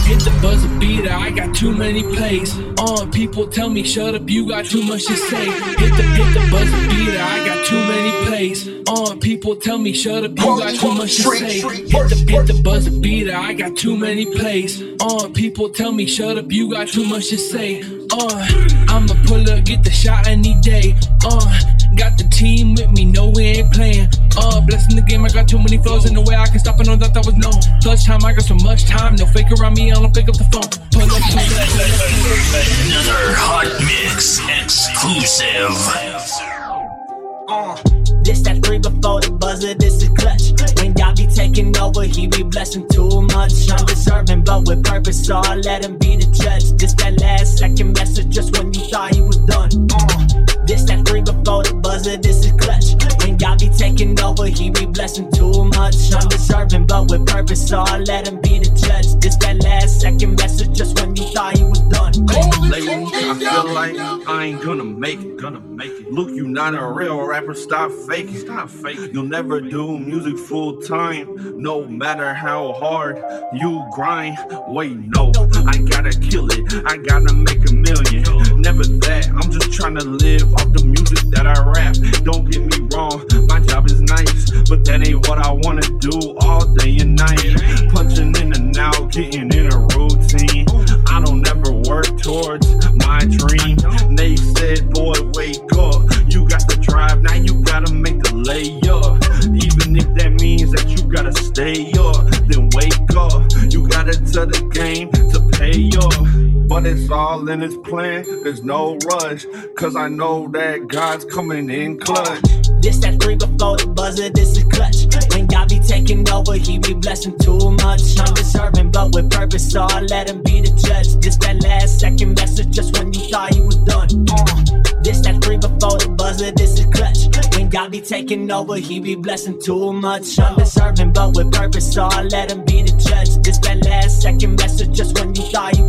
hit the buzzer beater, I got too many plays. People tell me shut up, you got too much to say. Hit the buzzer beater, I got too many plays. People tell me shut up, you got too much to say. Hit the buzzer beater, I got too many plays. People tell me shut up, you got too much to say. I'ma pull up, get the shot any day. Got the team with me, no we ain't playing. Blessing the game, I got too many flows in the way I can stop and know that was known. Clutch time, I got so much time, no fake around me, I don't pick up the phone. Pull up. Another hot mix exclusive. This that 3 before the buzzer, this is clutch. When God be taking over, he be blessing too much. Undeserving, but with purpose, so I let him be the judge. This that last second message, just when you thought he was done. This that 3 before the buzzer, this is clutch. When God be taking over, he be blessing too much. Undeserving, but with purpose, so I let him be the judge. This that last second message, just when you thought he was done. Lately, I feel like I ain't gonna make it. Luke, you not a real rapper, stop faking. You'll never do music full time, no matter how hard you grind. Wait, no, I gotta kill it, I gotta make $1 million. Never that, I'm just trying to live off the music that I rap. Don't get me wrong, my job is nice, but that ain't what I wanna do all day and night. Punching in and out, getting in a routine. I don't ever work towards my dream. They said, boy, wake up, you got the drive, now you gotta make the layup. Even if that means that you gotta stay up, then wake up. You gotta tell the game to pay up. But it's all in his plan, there's no rush, cause I know that God's coming in clutch. This that 3 before the buzzer, this is clutch. When God be taking over, he be blessing too much. Undeserving, but with purpose, so I let him be the judge. This that last second message, just when you thought he was done. This that 3 before the buzzer, this is clutch. When God be taking over, he be blessing too much. Undeserving, but with purpose, so I let him be the judge. This that last second message, just when you thought he